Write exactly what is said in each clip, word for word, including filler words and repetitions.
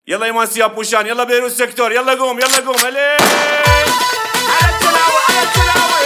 يلا ايمان سياب بوشان، يلا بيروت سيكتور، يلا قوم يلا قوم هلي على التلاوة على التلاوة.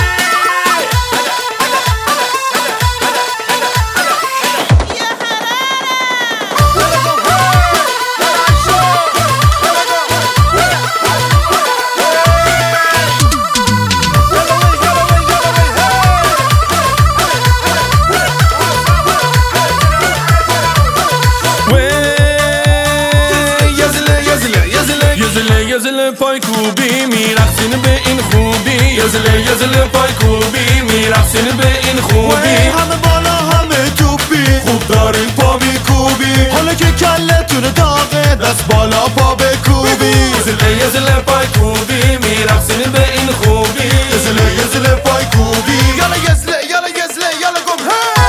یزل پای کوبی میرقصین به این خوبی، یزل یزل پای کوبی میرقصین به این خوبی. همه بالا همه توپی، خوب دارین پا میکوبی، حالا که کلتون داغه دست بالا پا بکوبی. یزل یزل پای کوبی میرقصین به این خوبی، یزل یزل پای کوبی. یالا یزله یالا یزله یالا گم هی.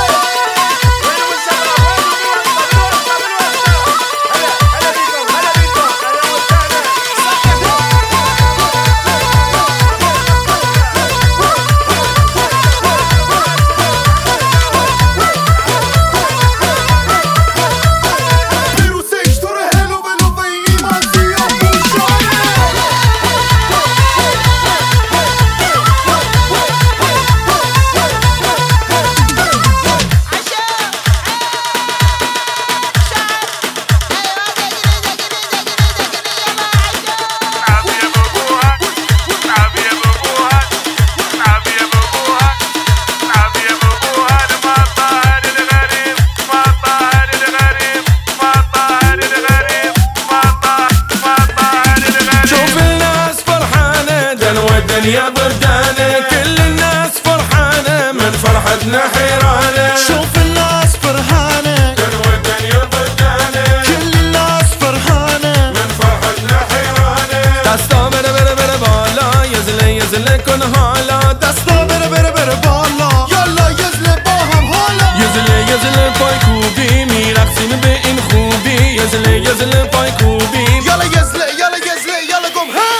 الدنيا بردانة كل الناس فرحانة من فرحتنا حيرانة. شوف الناس فرحانة دنوى الدنيا بردانة كل الناس فرحانة من فرحتنا حيرانة. دستا بره بره بره بالا يزله يزله كن حالا، دستا بره بره بره بالا يلا يزله با هم حالا. يزله يزله پای کوبی میرقصین به این خوبی، يزله يزله پای کوبی. يلا يزله يلا يزله يلا قم هي.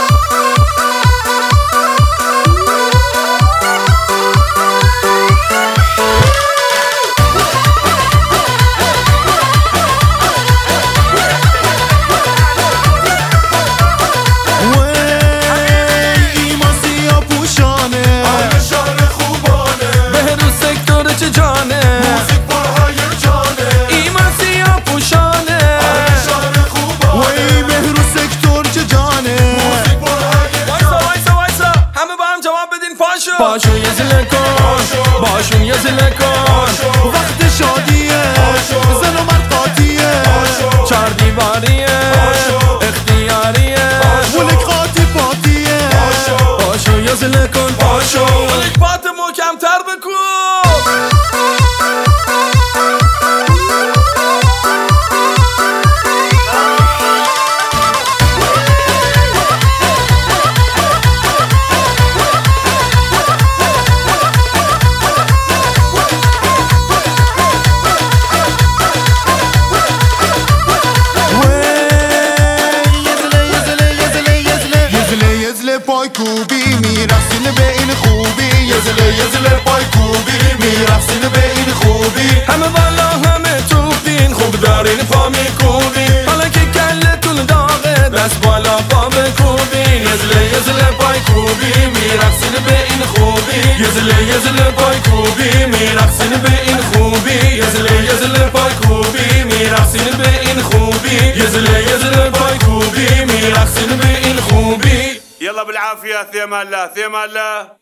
باشون یزله کن باشون یزله کن، وقت شادیه زن و مرد قاطیه، چار دیواریه اختیاریه ولک قاطی پاتیه. باشون یزله کن باشون ولک پات محکم‌تر بکن. پای کوبی میرقصین به این خوبی، یزله یزله پای کوبی میرقصین به این خوبی. همه بالا همه توپین خوب دارین پا میکوبین، حالا که کلتون داغه دست بالا پا بکوبین. یزله یزله پای کوبی میرقصین به این خوبی، یزله یزله پای کوبی میرقصین به این خوبی، یزله یزله پای کوبی میرقصین به این خوبی، یزله یزله پای کوبی میرقصین به این خوبی. يلا بالعافية ثيما الله ثيما الله.